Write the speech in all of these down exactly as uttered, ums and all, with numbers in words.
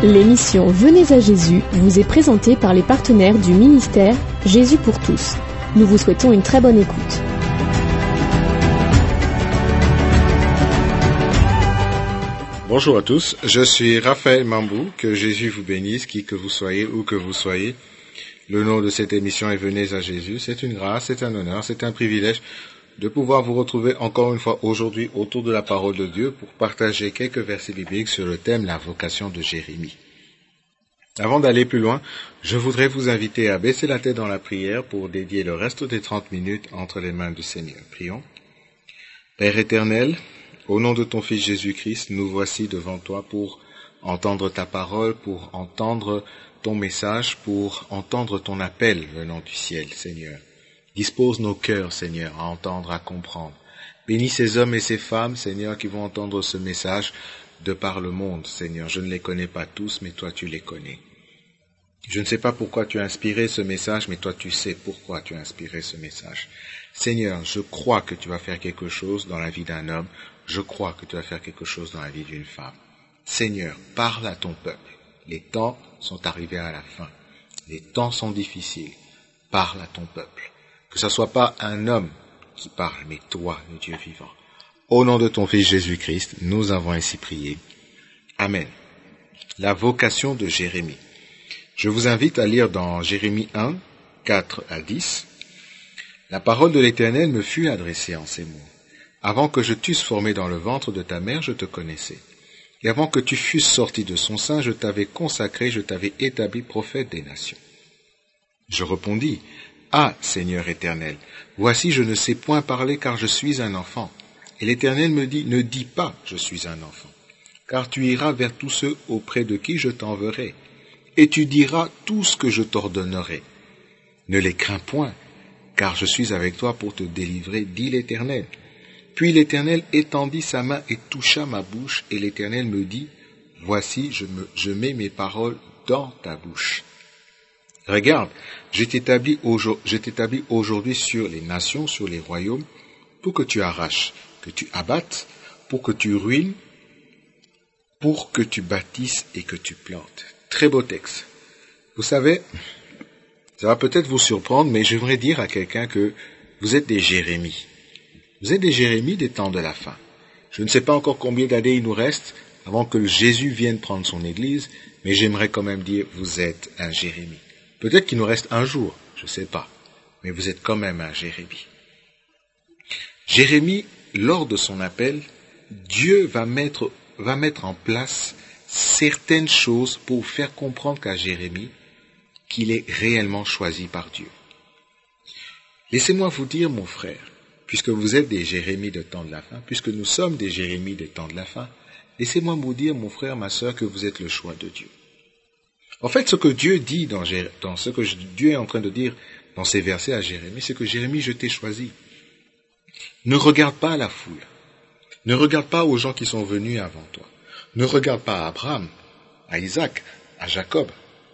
L'émission Venez à Jésus vous est présentée par les partenaires du ministère Jésus pour tous. Nous vous souhaitons une très bonne écoute. Bonjour à tous, je suis Raphaël Mambou, que Jésus vous bénisse, qui que vous soyez, où que vous soyez. Le nom de cette émission est Venez à Jésus. C'est une grâce, c'est un honneur, c'est un privilège de pouvoir vous retrouver encore une fois aujourd'hui autour de la parole de Dieu pour partager quelques versets bibliques sur le thème la vocation de Jérémie. Avant d'aller plus loin, je voudrais vous inviter à baisser la tête dans la prière pour dédier le reste des trente minutes entre les mains du Seigneur. Prions. Père éternel, au nom de ton Fils Jésus-Christ, nous voici devant toi pour entendre ta parole, pour entendre ton message, pour entendre ton appel venant du ciel, Seigneur. Dispose nos cœurs, Seigneur, à entendre, à comprendre. Bénis ces hommes et ces femmes, Seigneur, qui vont entendre ce message de par le monde, Seigneur. Je ne les connais pas tous, mais toi tu les connais. Je ne sais pas pourquoi tu as inspiré ce message, mais toi tu sais pourquoi tu as inspiré ce message. Seigneur, je crois que tu vas faire quelque chose dans la vie d'un homme. Je crois que tu vas faire quelque chose dans la vie d'une femme. Seigneur, parle à ton peuple. Les temps sont arrivés à la fin. Les temps sont difficiles. Parle à ton peuple. Que ce ne soit pas un homme qui parle, mais toi, le Dieu vivant. Au nom de ton Fils Jésus-Christ, nous avons ainsi prié. Amen. La vocation de Jérémie. Je vous invite à lire dans Jérémie un, quatre à dix. La parole de l'Éternel me fut adressée en ces mots. Avant que je t'eusse formé dans le ventre de ta mère, je te connaissais. Et avant que tu fusses sorti de son sein, je t'avais consacré, je t'avais établi prophète des nations. Je répondis, Ah, Seigneur éternel, voici je ne sais point parler car je suis un enfant. Et l'Éternel me dit, ne dis pas, je suis un enfant, car tu iras vers tous ceux auprès de qui je t'enverrai, et tu diras tout ce que je t'ordonnerai. Ne les crains point, car je suis avec toi pour te délivrer, dit l'Éternel. Puis l'Éternel étendit sa main et toucha ma bouche, et l'Éternel me dit, voici, je, me, je mets mes paroles dans ta bouche. Regarde, je t'établis aujourd'hui sur les nations, sur les royaumes, pour que tu arraches, que tu abattes, pour que tu ruines, pour que tu bâtisses et que tu plantes. Très beau texte. Vous savez, ça va peut-être vous surprendre, mais j'aimerais dire à quelqu'un que vous êtes des Jérémies. Vous êtes des Jérémies des temps de la fin. Je ne sais pas encore combien d'années il nous reste avant que Jésus vienne prendre son église, mais j'aimerais quand même dire, vous êtes un Jérémie. Peut-être qu'il nous reste un jour, je ne sais pas, mais vous êtes quand même un Jérémie. Jérémie, lors de son appel, Dieu va mettre, va mettre en place certaines choses pour faire comprendre qu'à Jérémie qu'il est réellement choisi par Dieu. Laissez-moi vous dire, mon frère, puisque vous êtes des Jérémies de temps de la fin, puisque nous sommes des Jérémies de temps de la fin, laissez-moi vous dire, mon frère, ma sœur, que vous êtes le choix de Dieu. En fait, ce que Dieu dit dans, dans ce que Dieu est en train de dire dans ces versets à Jérémie, c'est que Jérémie, je t'ai choisi. Ne regarde pas à la foule. Ne regarde pas aux gens qui sont venus avant toi. Ne regarde pas à Abraham, à Isaac, à Jacob.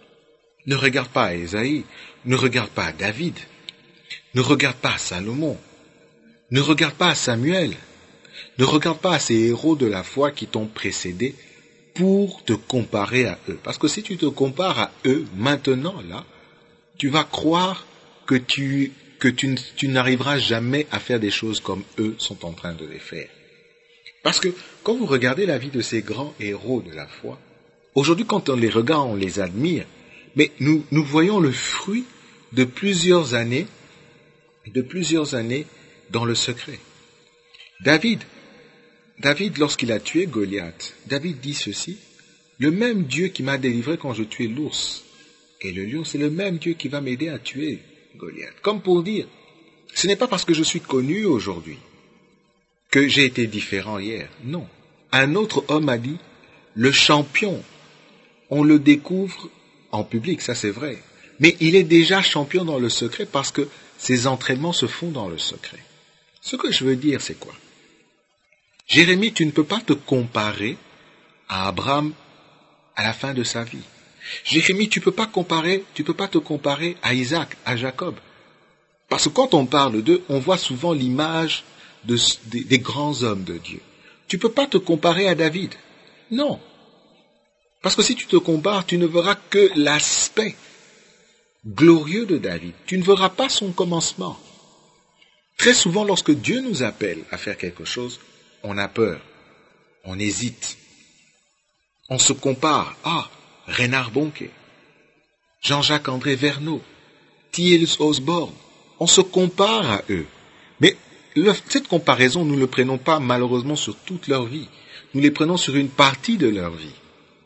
Ne regarde pas à Ésaïe. Ne regarde pas à David. Ne regarde pas à Salomon. Ne regarde pas à Samuel. Ne regarde pas à ces héros de la foi qui t'ont précédé pour te comparer à eux. Parce que si tu te compares à eux, maintenant, là, tu vas croire que tu, que tu, tu n'arriveras jamais à faire des choses comme eux sont en train de les faire. Parce que quand vous regardez la vie de ces grands héros de la foi, aujourd'hui quand on les regarde, on les admire, mais nous, nous voyons le fruit de plusieurs années, de plusieurs années dans le secret. David, David, lorsqu'il a tué Goliath, David dit ceci, le même Dieu qui m'a délivré quand je tuais l'ours et le lion, c'est le même Dieu qui va m'aider à tuer Goliath. Comme pour dire, ce n'est pas parce que je suis connu aujourd'hui que j'ai été différent hier. Non. Un autre homme a dit, le champion, on le découvre en public, ça c'est vrai. Mais il est déjà champion dans le secret parce que ses entraînements se font dans le secret. Ce que je veux dire, c'est quoi? Jérémie, tu ne peux pas te comparer à Abraham à la fin de sa vie. Jérémie, tu peux pas comparer, tu peux pas te comparer à Isaac, à Jacob. Parce que quand on parle d'eux, on voit souvent l'image de, des, des grands hommes de Dieu. Tu peux pas te comparer à David. Non. Parce que si tu te compares, tu ne verras que l'aspect glorieux de David. Tu ne verras pas son commencement. Très souvent, lorsque Dieu nous appelle à faire quelque chose, on a peur, on hésite, on se compare. Ah, Reinhard Bonnke, Jean-Jacques André Verneau, T L Osborne, on se compare à eux. Mais le, cette comparaison, nous ne le prenons pas malheureusement sur toute leur vie. Nous les prenons sur une partie de leur vie.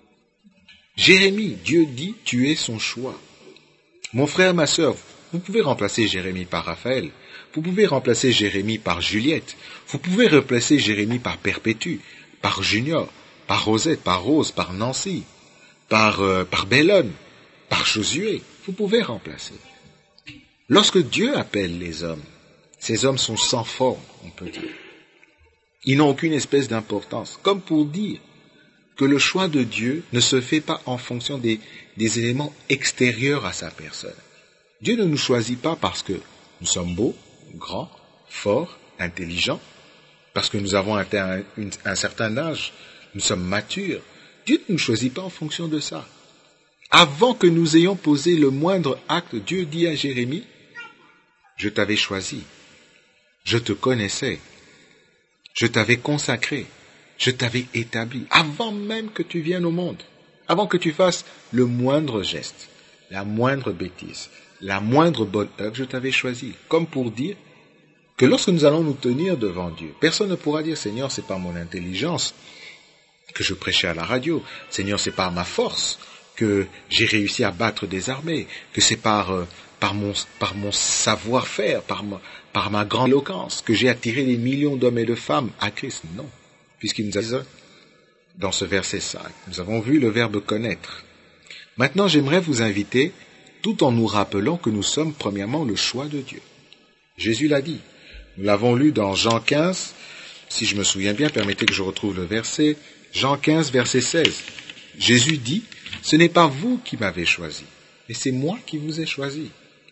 Jérémie, Dieu dit, tu es son choix. Mon frère, ma sœur, vous pouvez remplacer Jérémie par Raphaël. Vous pouvez remplacer Jérémie par Juliette. Vous pouvez remplacer Jérémie par Perpétue, par Junior, par Rosette, par Rose, par Nancy, par, euh, par Bellone, par Josué. Vous pouvez remplacer. Lorsque Dieu appelle les hommes, ces hommes sont sans forme, on peut dire. Ils n'ont aucune espèce d'importance. Comme pour dire que le choix de Dieu ne se fait pas en fonction des, des éléments extérieurs à sa personne. Dieu ne nous choisit pas parce que nous sommes beaux, grands, forts, intelligents, parce que nous avons atteint un, un certain âge, nous sommes matures. Dieu ne nous choisit pas en fonction de ça. Avant que nous ayons posé le moindre acte, Dieu dit à Jérémie, je t'avais choisi, je te connaissais, je t'avais consacré, je t'avais établi, avant même que tu viennes au monde, avant que tu fasses le moindre geste, la moindre bêtise, la moindre bonne œuvre, je t'avais choisi. Comme pour dire que lorsque nous allons nous tenir devant Dieu, personne ne pourra dire, Seigneur, c'est par mon intelligence que je prêchais à la radio, Seigneur, c'est par ma force que j'ai réussi à battre des armées, que c'est par, euh, par mon, par mon savoir-faire, par ma, par ma grande éloquence, que j'ai attiré des millions d'hommes et de femmes à Christ. Non, puisqu'il nous a dit dans ce verset cinq, nous avons vu le verbe connaître. Maintenant, j'aimerais vous inviter, tout en nous rappelant que nous sommes premièrement le choix de Dieu. Jésus l'a dit. Nous l'avons lu dans Jean quinze, si je me souviens bien, permettez que je retrouve le verset, Jean quinze, verset seize. Jésus dit, ce n'est pas vous qui m'avez choisi, mais c'est moi qui vous ai choisi.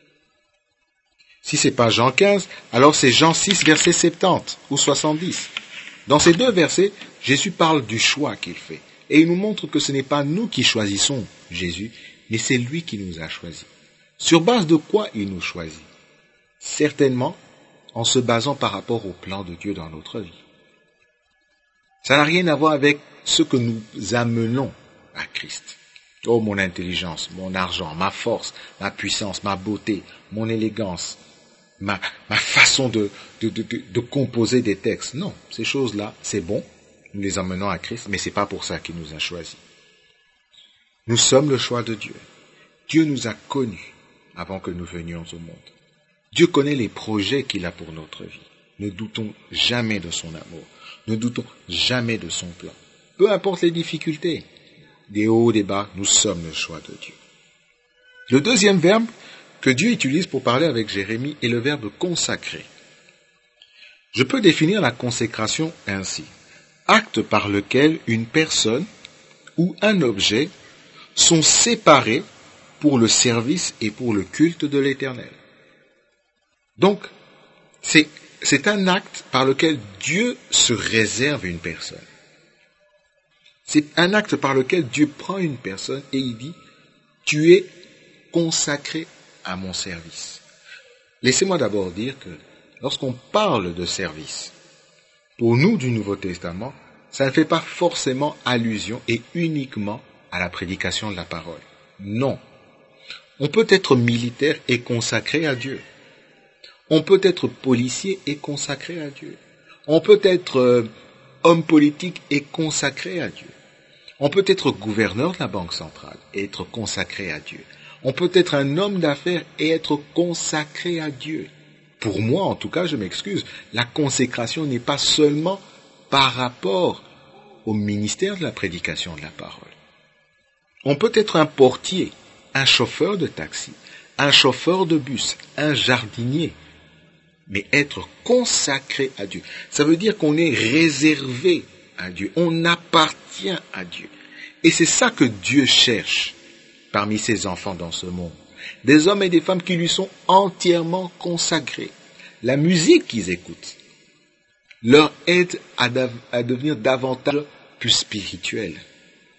Si c'est pas Jean quinze, alors c'est Jean six, verset soixante-dix ou soixante-dix. Dans ces deux versets, Jésus parle du choix qu'il fait. Et il nous montre que ce n'est pas nous qui choisissons Jésus, mais c'est lui qui nous a choisis. Sur base de quoi il nous choisit? Certainement en se basant par rapport au plan de Dieu dans notre vie. Ça n'a rien à voir avec ce que nous amenons à Christ. Oh, mon intelligence, mon argent, ma force, ma puissance, ma beauté, mon élégance, ma, ma façon de, de, de, de, de composer des textes. Non, ces choses-là, c'est bon, nous les emmenons à Christ, mais c'est pas pour ça qu'il nous a choisis. Nous sommes le choix de Dieu. Dieu nous a connus avant que nous venions au monde. Dieu connaît les projets qu'il a pour notre vie. Ne doutons jamais de son amour. Ne doutons jamais de son plan. Peu importe les difficultés, des hauts, des bas, nous sommes le choix de Dieu. Le deuxième verbe que Dieu utilise pour parler avec Jérémie est le verbe consacrer. Je peux définir la consécration ainsi. Acte par lequel une personne ou un objet sont séparés pour le service et pour le culte de l'Éternel. Donc, c'est, c'est un acte par lequel Dieu se réserve une personne. C'est un acte par lequel Dieu prend une personne et il dit, tu es consacré à mon service. Laissez-moi d'abord dire que lorsqu'on parle de service, pour nous du Nouveau Testament, ça ne fait pas forcément allusion et uniquement à la prédication de la parole. Non. On peut être militaire et consacré à Dieu. On peut être policier et consacré à Dieu. On peut être euh, homme politique et consacré à Dieu. On peut être gouverneur de la Banque centrale et être consacré à Dieu. On peut être un homme d'affaires et être consacré à Dieu. Pour moi, en tout cas, je m'excuse, la consécration n'est pas seulement par rapport au ministère de la prédication de la parole. On peut être un portier, un chauffeur de taxi, un chauffeur de bus, un jardinier, mais être consacré à Dieu. Ça veut dire qu'on est réservé à Dieu, on appartient à Dieu. Et c'est ça que Dieu cherche parmi ses enfants dans ce monde. Des hommes et des femmes qui lui sont entièrement consacrés. La musique qu'ils écoutent leur aide à, à devenir davantage plus spirituels.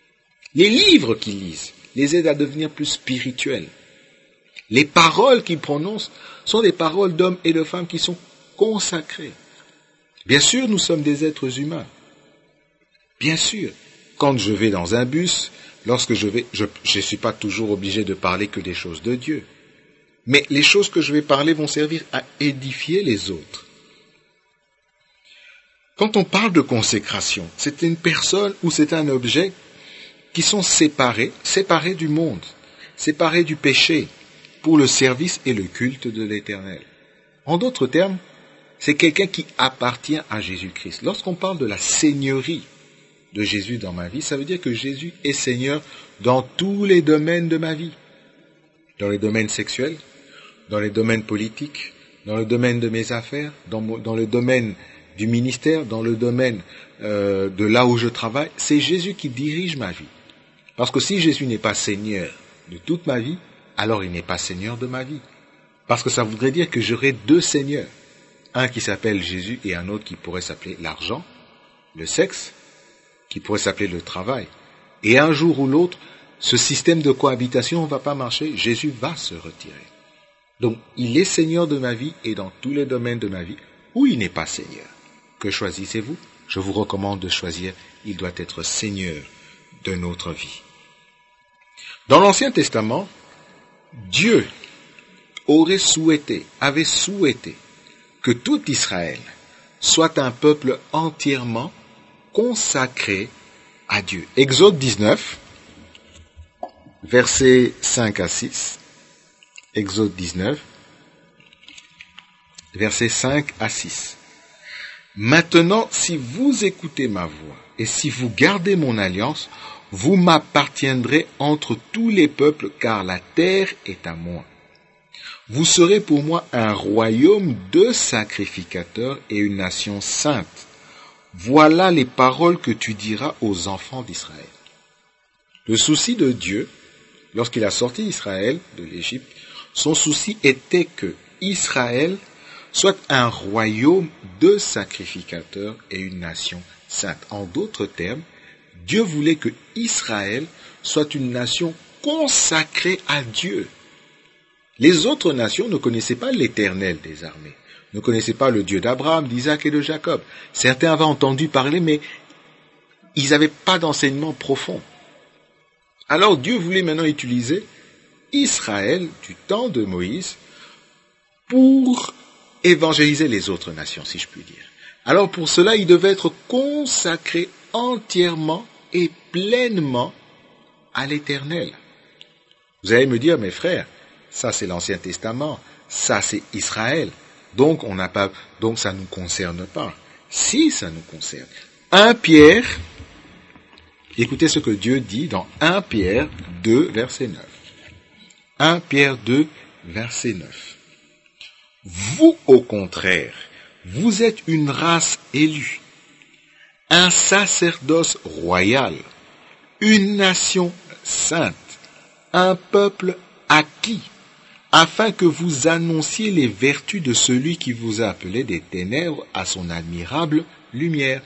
Les livres qu'ils lisent les aident à devenir plus spirituels. Les paroles qu'ils prononcent sont des paroles d'hommes et de femmes qui sont consacrés. Bien sûr, nous sommes des êtres humains. Bien sûr, quand je vais dans un bus, lorsque je vais, je ne suis pas toujours obligé de parler que des choses de Dieu. Mais les choses que je vais parler vont servir à édifier les autres. Quand on parle de consécration, c'est une personne ou c'est un objet qui sont séparés, séparés du monde, séparés du péché, pour le service et le culte de l'Éternel. En d'autres termes, c'est quelqu'un qui appartient à Jésus-Christ. Lorsqu'on parle de la seigneurie de Jésus dans ma vie, ça veut dire que Jésus est Seigneur dans tous les domaines de ma vie. Dans les domaines sexuels, dans les domaines politiques, dans le domaine de mes affaires, dans, dans le domaine du ministère, dans le domaine euh, de là où je travaille. C'est Jésus qui dirige ma vie. Parce que si Jésus n'est pas Seigneur de toute ma vie, alors il n'est pas Seigneur de ma vie. Parce que ça voudrait dire que j'aurais deux seigneurs. Un qui s'appelle Jésus et un autre qui pourrait s'appeler l'argent, le sexe, qui pourrait s'appeler le travail. Et un jour ou l'autre, ce système de cohabitation ne va pas marcher, Jésus va se retirer. Donc, il est Seigneur de ma vie et dans tous les domaines de ma vie, ou il n'est pas Seigneur. Que choisissez-vous? Je vous recommande de choisir, il doit être Seigneur de notre vie. Dans l'Ancien Testament, Dieu aurait souhaité, avait souhaité que tout Israël soit un peuple entièrement consacré à Dieu. Exode dix-neuf, versets cinq à six. Exode dix-neuf, versets cinq à six. Maintenant, si vous écoutez ma voix et si vous gardez mon alliance, vous m'appartiendrez entre tous les peuples, car la terre est à moi. Vous serez pour moi un royaume de sacrificateurs et une nation sainte. Voilà les paroles que tu diras aux enfants d'Israël. Le souci de Dieu, lorsqu'il a sorti Israël de l'Égypte, son souci était que Israël soit un royaume de sacrificateurs et une nation sainte. En d'autres termes, Dieu voulait que Israël soit une nation consacrée à Dieu. Les autres nations ne connaissaient pas l'Éternel des armées, ne connaissaient pas le Dieu d'Abraham, d'Isaac et de Jacob. Certains avaient entendu parler, mais ils n'avaient pas d'enseignement profond. Alors Dieu voulait maintenant utiliser Israël du temps de Moïse pour évangéliser les autres nations, si je puis dire. Alors pour cela, il devait être consacré entièrement et pleinement à l'Éternel. Vous allez me dire, mes frères, ça c'est l'Ancien Testament, ça c'est Israël, donc on n'a pas, donc ça ne nous concerne pas. Si ça nous concerne. un Pierre, écoutez ce que Dieu dit dans un Pierre deux, verset neuf. un Pierre deux, verset neuf. Vous, au contraire, vous êtes une race élue, un sacerdoce royal, une nation sainte, un peuple acquis, afin que vous annonciez les vertus de celui qui vous a appelé des ténèbres à son admirable lumière.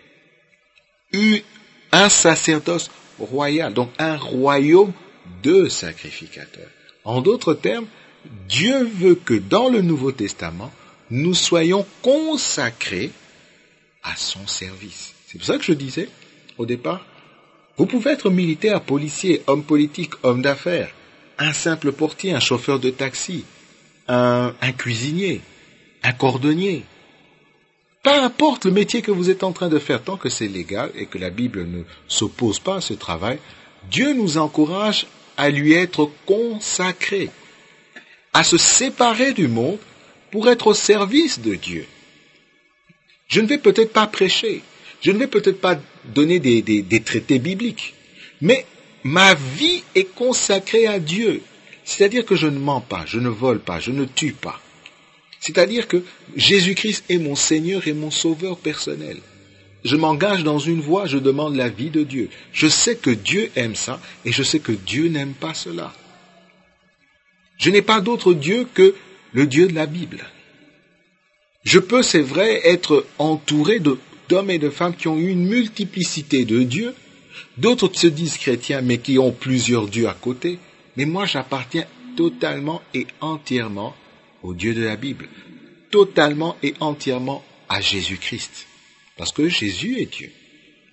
Un sacerdoce royal, donc un royaume de sacrificateurs. En d'autres termes, Dieu veut que dans le Nouveau Testament, nous soyons consacrés à son service. C'est pour ça que je disais, au départ, vous pouvez être militaire, policier, homme politique, homme d'affaires, un simple portier, un chauffeur de taxi, un, un cuisinier, un cordonnier. Peu importe le métier que vous êtes en train de faire, tant que c'est légal et que la Bible ne s'oppose pas à ce travail, Dieu nous encourage à lui être consacrés, à se séparer du monde pour être au service de Dieu. Je ne vais peut-être pas prêcher, je ne vais peut-être pas donner des, des, des traités bibliques, mais ma vie est consacrée à Dieu. C'est-à-dire que je ne mens pas, je ne vole pas, je ne tue pas. C'est-à-dire que Jésus-Christ est mon Seigneur et mon Sauveur personnel. Je m'engage dans une voie, je demande la vie de Dieu. Je sais que Dieu aime ça et je sais que Dieu n'aime pas cela. Je n'ai pas d'autre Dieu que le Dieu de la Bible. Je peux, c'est vrai, être entouré de, d'hommes et de femmes qui ont eu une multiplicité de dieux, D'autres qui se disent chrétiens, mais qui ont plusieurs dieux à côté. Mais moi, j'appartiens totalement et entièrement au Dieu de la Bible. Totalement et entièrement à Jésus-Christ. Parce que Jésus est Dieu.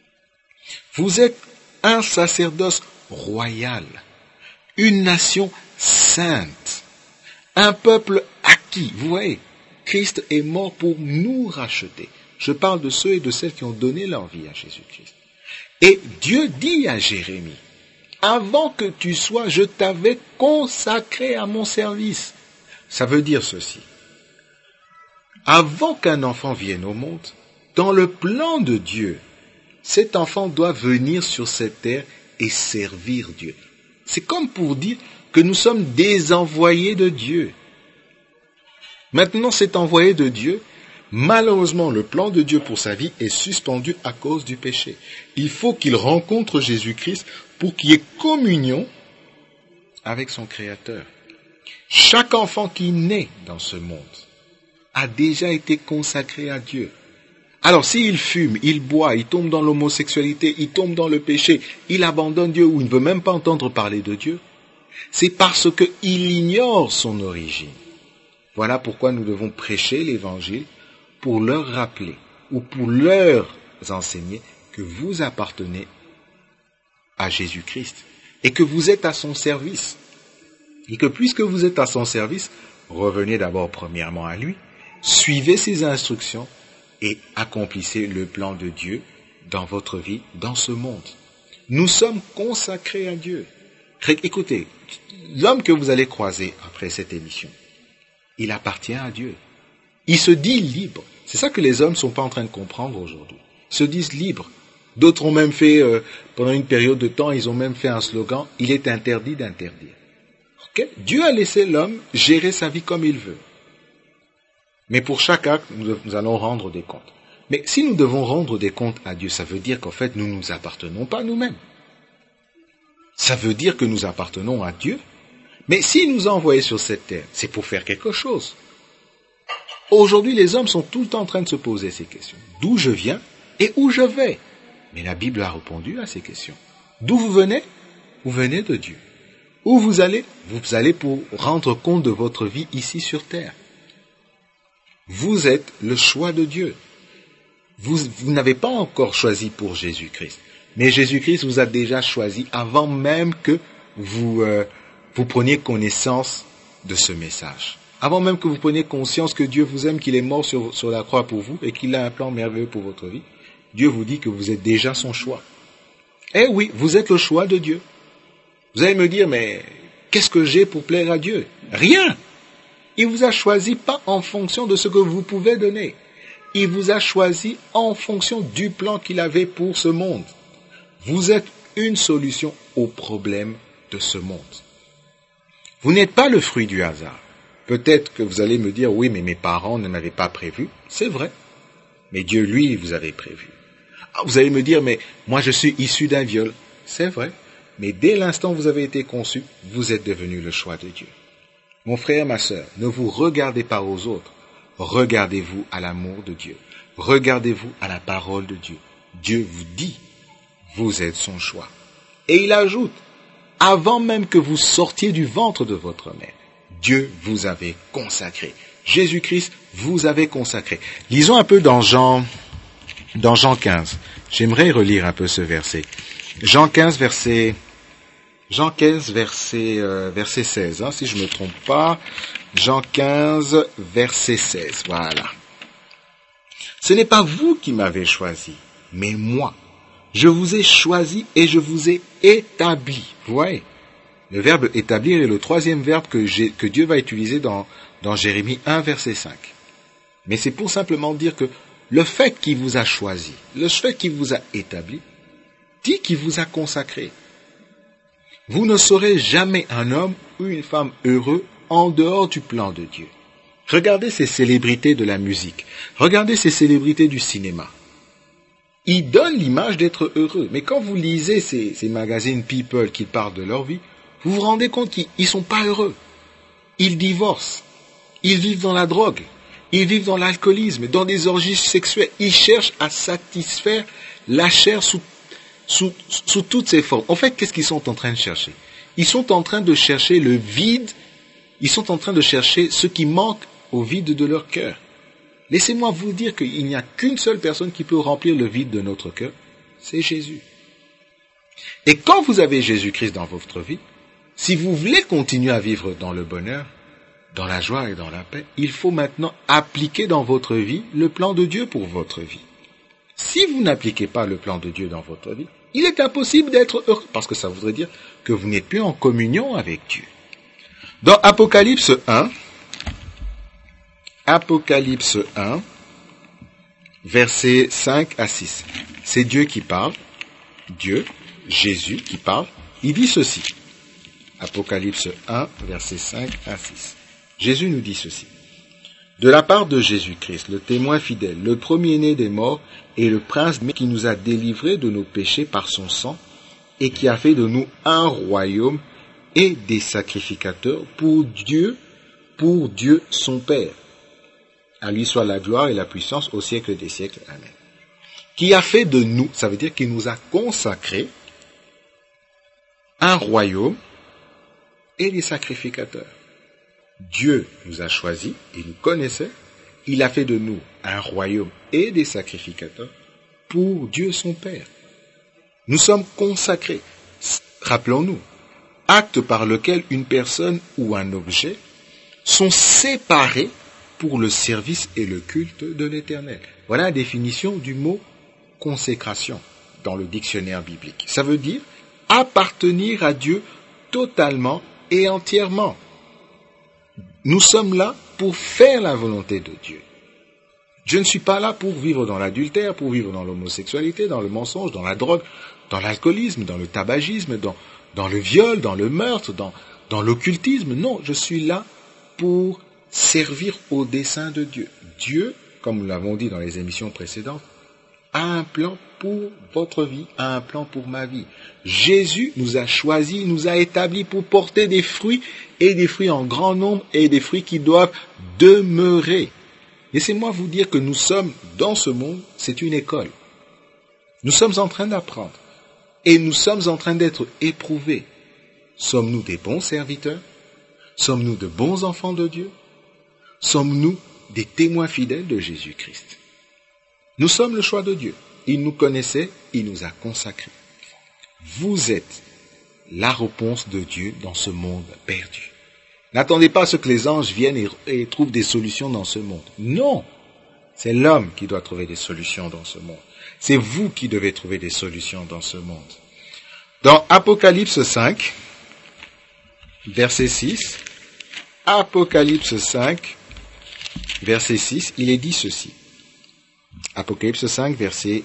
Vous êtes un sacerdoce royal. Une nation sainte. Un peuple acquis. Vous voyez, Christ est mort pour nous racheter. Je parle de ceux et de celles qui ont donné leur vie à Jésus-Christ. Et Dieu dit à Jérémie, avant que tu sois, je t'avais consacré à mon service. Ça veut dire ceci. Avant qu'un enfant vienne au monde, dans le plan de Dieu, cet enfant doit venir sur cette terre et servir Dieu. C'est comme pour dire que nous sommes des envoyés de Dieu. Maintenant, cet envoyé de Dieu, malheureusement, le plan de Dieu pour sa vie est suspendu à cause du péché. Il faut qu'il rencontre Jésus-Christ pour qu'il y ait communion avec son Créateur. Chaque enfant qui naît dans ce monde a déjà été consacré à Dieu. Alors, s'il fume, il boit, il tombe dans l'homosexualité, il tombe dans le péché, il abandonne Dieu ou il ne veut même pas entendre parler de Dieu, c'est parce qu'il ignore son origine. Voilà pourquoi nous devons prêcher l'Évangile pour leur rappeler ou pour leur enseigner que vous appartenez à Jésus-Christ et que vous êtes à son service. Et que puisque vous êtes à son service, revenez d'abord premièrement à lui, suivez ses instructions et accomplissez le plan de Dieu dans votre vie, dans ce monde. Nous sommes consacrés à Dieu. Écoutez, l'homme que vous allez croiser après cette émission, il appartient à Dieu. Il se dit libre. C'est ça que les hommes ne sont pas en train de comprendre aujourd'hui. Ils se disent libres. D'autres ont même fait, euh, pendant une période de temps, ils ont même fait un slogan, il est interdit d'interdire. Okay? Dieu a laissé l'homme gérer sa vie comme il veut. Mais pour chaque acte, nous, nous allons rendre des comptes. Mais si nous devons rendre des comptes à Dieu, ça veut dire qu'en fait, nous ne nous appartenons pas nous-mêmes. Ça veut dire que nous appartenons à Dieu. Mais s'il nous a envoyés sur cette terre, c'est pour faire quelque chose. Aujourd'hui, les hommes sont tout le temps en train de se poser ces questions. D'où je viens et où je vais? Mais la Bible a répondu à ces questions. D'où vous venez? Vous venez de Dieu. Où vous allez? Vous allez pour rendre compte de votre vie ici sur terre. Vous êtes le choix de Dieu. Vous, vous n'avez pas encore choisi pour Jésus-Christ. Mais Jésus-Christ vous a déjà choisi avant même que vous, euh, vous preniez connaissance de ce message. Avant même que vous preniez conscience que Dieu vous aime, qu'il est mort sur, sur la croix pour vous et qu'il a un plan merveilleux pour votre vie, Dieu vous dit que vous êtes déjà son choix. Eh oui, vous êtes le choix de Dieu. Vous allez me dire, mais qu'est-ce que j'ai pour plaire à Dieu? Rien. Il vous a choisi pas en fonction de ce que vous pouvez donner. Il vous a choisi en fonction du plan qu'il avait pour ce monde. Vous êtes une solution au problème de ce monde. Vous n'êtes pas le fruit du hasard. Peut-être que vous allez me dire, oui, mais mes parents ne m'avaient pas prévu. C'est vrai. Mais Dieu, lui, vous avait prévu. Ah, vous allez me dire, mais moi, je suis issu d'un viol. C'est vrai. Mais dès l'instant où vous avez été conçu, vous êtes devenu le choix de Dieu. Mon frère, ma sœur, ne vous regardez pas aux autres. Regardez-vous à l'amour de Dieu. Regardez-vous à la parole de Dieu. Dieu vous dit, vous êtes son choix. Et il ajoute, avant même que vous sortiez du ventre de votre mère, Dieu vous avait consacré. Jésus-Christ vous avait consacré. Lisons un peu dans Jean, dans Jean quinze. J'aimerais relire un peu ce verset. Jean quinze, verset, Jean quinze, verset, euh, verset seize, hein, si je ne me trompe pas. Jean quinze, verset seize, voilà. Ce n'est pas vous qui m'avez choisi, mais moi. Je vous ai choisi et je vous ai établi. Vous voyez? Le verbe établir est le troisième verbe que, j'ai, que Dieu va utiliser dans, dans Jérémie un, verset cinq. Mais c'est pour simplement dire que le fait qu'il vous a choisi, le fait qu'il vous a établi, dit qu'il vous a consacré. Vous ne serez jamais un homme ou une femme heureux en dehors du plan de Dieu. Regardez ces célébrités de la musique. Regardez ces célébrités du cinéma. Ils donnent l'image d'être heureux. Mais quand vous lisez ces, ces magazines People qui parlent de leur vie, vous vous rendez compte qu'ils ne sont pas heureux. Ils divorcent. Ils vivent dans la drogue. Ils vivent dans l'alcoolisme, dans des orgies sexuelles. Ils cherchent à satisfaire la chair sous, sous, sous toutes ses formes. En fait, qu'est-ce qu'ils sont en train de chercher? Ils sont en train de chercher le vide, ils sont en train de chercher ce qui manque au vide de leur cœur. Laissez-moi vous dire qu'il n'y a qu'une seule personne qui peut remplir le vide de notre cœur, c'est Jésus. Et quand vous avez Jésus-Christ dans votre vie, si vous voulez continuer à vivre dans le bonheur, dans la joie et dans la paix, il faut maintenant appliquer dans votre vie le plan de Dieu pour votre vie. Si vous n'appliquez pas le plan de Dieu dans votre vie, il est impossible d'être heureux, parce que ça voudrait dire que vous n'êtes plus en communion avec Dieu. Dans Apocalypse un, Apocalypse un, versets cinq à six, c'est Dieu qui parle, Dieu, Jésus qui parle, il dit ceci. Apocalypse un, versets cinq à six. Jésus nous dit ceci. De la part de Jésus-Christ, le témoin fidèle, le premier-né des morts et le prince qui nous a délivrés de nos péchés par son sang et qui a fait de nous un royaume et des sacrificateurs pour Dieu, pour Dieu son Père. À lui soit la gloire et la puissance au siècle des siècles. Amen. Qui a fait de nous, ça veut dire qu'il nous a consacrés un royaume et des sacrificateurs. Dieu nous a choisis, il nous connaissait, il a fait de nous un royaume et des sacrificateurs pour Dieu son Père. Nous sommes consacrés. Rappelons-nous, acte par lequel une personne ou un objet sont séparés pour le service et le culte de l'Éternel. Voilà la définition du mot consécration dans le dictionnaire biblique. Ça veut dire appartenir à Dieu totalement et entièrement. Nous sommes là pour faire la volonté de Dieu. Je ne suis pas là pour vivre dans l'adultère, pour vivre dans l'homosexualité, dans le mensonge, dans la drogue, dans l'alcoolisme, dans le tabagisme, dans, dans le viol, dans le meurtre, dans, dans l'occultisme. Non, je suis là pour servir au dessein de Dieu. Dieu, comme nous l'avons dit dans les émissions précédentes, a un plan pour votre vie, a un plan pour ma vie. Jésus nous a choisis, nous a établis pour porter des fruits, et des fruits en grand nombre, et des fruits qui doivent demeurer. Laissez-moi vous dire que nous sommes dans ce monde, c'est une école. Nous sommes en train d'apprendre, et nous sommes en train d'être éprouvés. Sommes-nous des bons serviteurs? Sommes-nous de bons enfants de Dieu? Sommes-nous des témoins fidèles de Jésus-Christ? Nous sommes le choix de Dieu. Il nous connaissait, il nous a consacrés. Vous êtes la réponse de Dieu dans ce monde perdu. N'attendez pas à ce que les anges viennent et, et trouvent des solutions dans ce monde. Non, c'est l'homme qui doit trouver des solutions dans ce monde. C'est vous qui devez trouver des solutions dans ce monde. Dans Apocalypse cinq, verset six, Apocalypse cinq, verset six, il est dit ceci. Apocalypse cinq, verset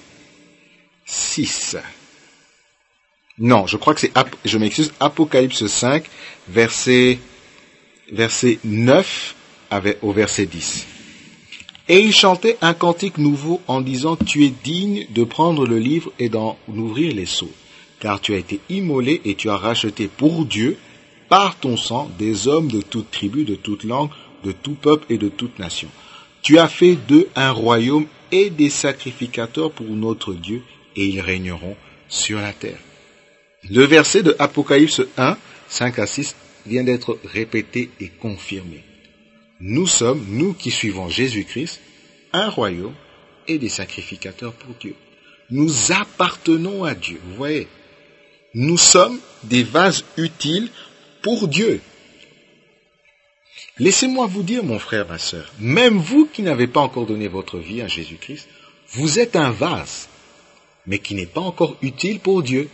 six. Non, je crois que c'est, je m'excuse, Apocalypse cinq, verset, verset neuf au verset dix. Et il chantait un cantique nouveau en disant, tu es digne de prendre le livre et d'en ouvrir les sceaux, car tu as été immolé et tu as racheté pour Dieu, par ton sang, des hommes de toute tribu, de toute langue, de tout peuple et de toute nation. Tu as fait d'eux un royaume et des sacrificateurs pour notre Dieu, et ils régneront sur la terre. Le verset de Apocalypse un, cinq à six vient d'être répété et confirmé. Nous sommes, nous qui suivons Jésus-Christ, un royaume et des sacrificateurs pour Dieu. Nous appartenons à Dieu, vous voyez. Nous sommes des vases utiles pour Dieu. Laissez-moi vous dire, mon frère, ma sœur, même vous qui n'avez pas encore donné votre vie à Jésus-Christ, vous êtes un vase, mais qui n'est pas encore utile pour Dieu.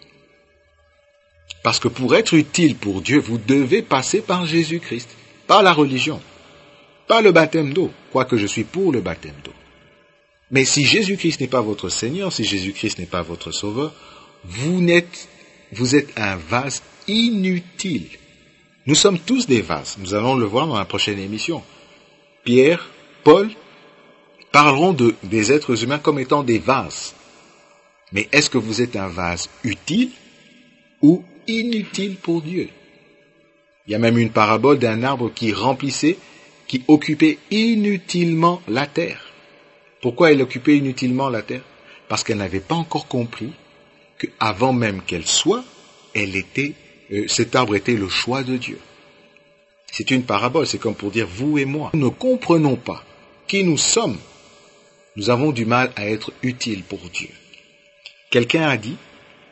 Parce que pour être utile pour Dieu, vous devez passer par Jésus-Christ, par la religion, par le baptême d'eau, quoique je suis pour le baptême d'eau. Mais si Jésus-Christ n'est pas votre Seigneur, si Jésus-Christ n'est pas votre Sauveur, vous n'êtes, vous êtes un vase inutile. Nous sommes tous des vases. Nous allons le voir dans la prochaine émission. Pierre, Paul parleront de, des êtres humains comme étant des vases. Mais est-ce que vous êtes un vase utile ou inutile pour Dieu? Il y a même une parabole d'un arbre qui remplissait, qui occupait inutilement la terre. Pourquoi elle occupait inutilement la terre? Parce qu'elle n'avait pas encore compris qu'avant même qu'elle soit, elle était, euh, cet arbre était le choix de Dieu. C'est une parabole, c'est comme pour dire vous et moi. Nous ne comprenons pas qui nous sommes. Nous avons du mal à être utiles pour Dieu. Quelqu'un a dit,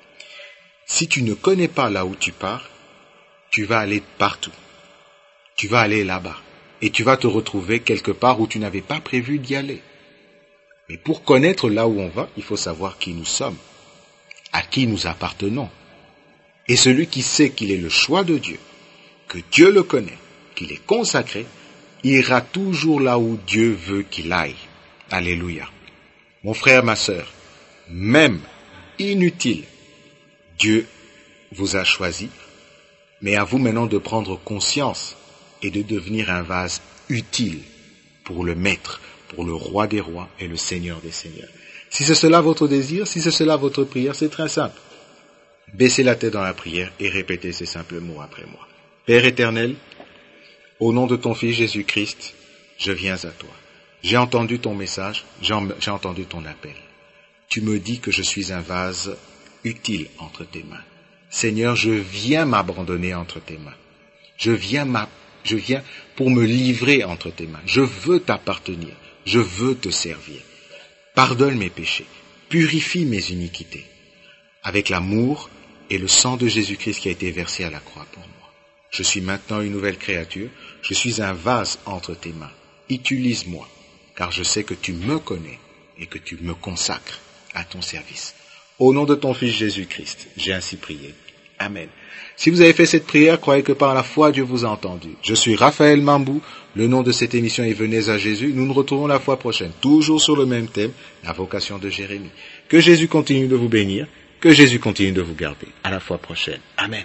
si tu ne connais pas là où tu pars, tu vas aller partout. Tu vas aller là-bas. Et tu vas te retrouver quelque part où tu n'avais pas prévu d'y aller. Mais pour connaître là où on va, il faut savoir qui nous sommes, à qui nous appartenons. Et celui qui sait qu'il est le choix de Dieu, que Dieu le connaît, qu'il est consacré, ira toujours là où Dieu veut qu'il aille. Alléluia. Mon frère, ma sœur, même inutile, Dieu vous a choisi, mais à vous maintenant de prendre conscience et de devenir un vase utile pour le Maître, pour le Roi des rois et le Seigneur des seigneurs. Si c'est cela votre désir, si c'est cela votre prière, c'est très simple. Baissez la tête dans la prière et répétez ces simples mots après moi. Père éternel, au nom de ton Fils Jésus-Christ, je viens à toi. J'ai entendu ton message, j'ai entendu ton appel. Tu me dis que je suis un vase utile entre tes mains. Seigneur, je viens m'abandonner entre tes mains. Je viens, ma, je viens pour me livrer entre tes mains. Je veux t'appartenir. Je veux te servir. Pardonne mes péchés. Purifie mes iniquités. Avec l'amour et le sang de Jésus-Christ qui a été versé à la croix pour moi. Je suis maintenant une nouvelle créature. Je suis un vase entre tes mains. Utilise-moi, car je sais que tu me connais et que tu me consacres à ton service. Au nom de ton Fils Jésus-Christ, j'ai ainsi prié. Amen. Si vous avez fait cette prière, croyez que par la foi, Dieu vous a entendu. Je suis Raphaël Mambou. Le nom de cette émission est Venez à Jésus. Nous nous retrouvons la fois prochaine, toujours sur le même thème, la vocation de Jérémie. Que Jésus continue de vous bénir. Que Jésus continue de vous garder. À la fois prochaine. Amen.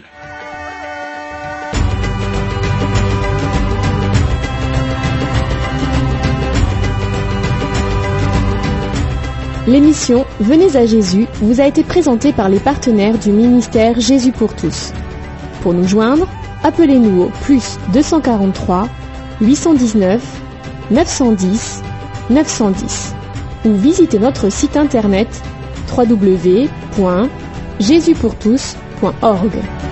L'émission Venez à Jésus vous a été présentée par les partenaires du ministère Jésus pour tous. Pour nous joindre, appelez-nous au plus deux cent quarante-trois, huit cent dix-neuf, neuf cent dix, neuf cent dix ou visitez notre site internet w w w point jésus pour tous point org.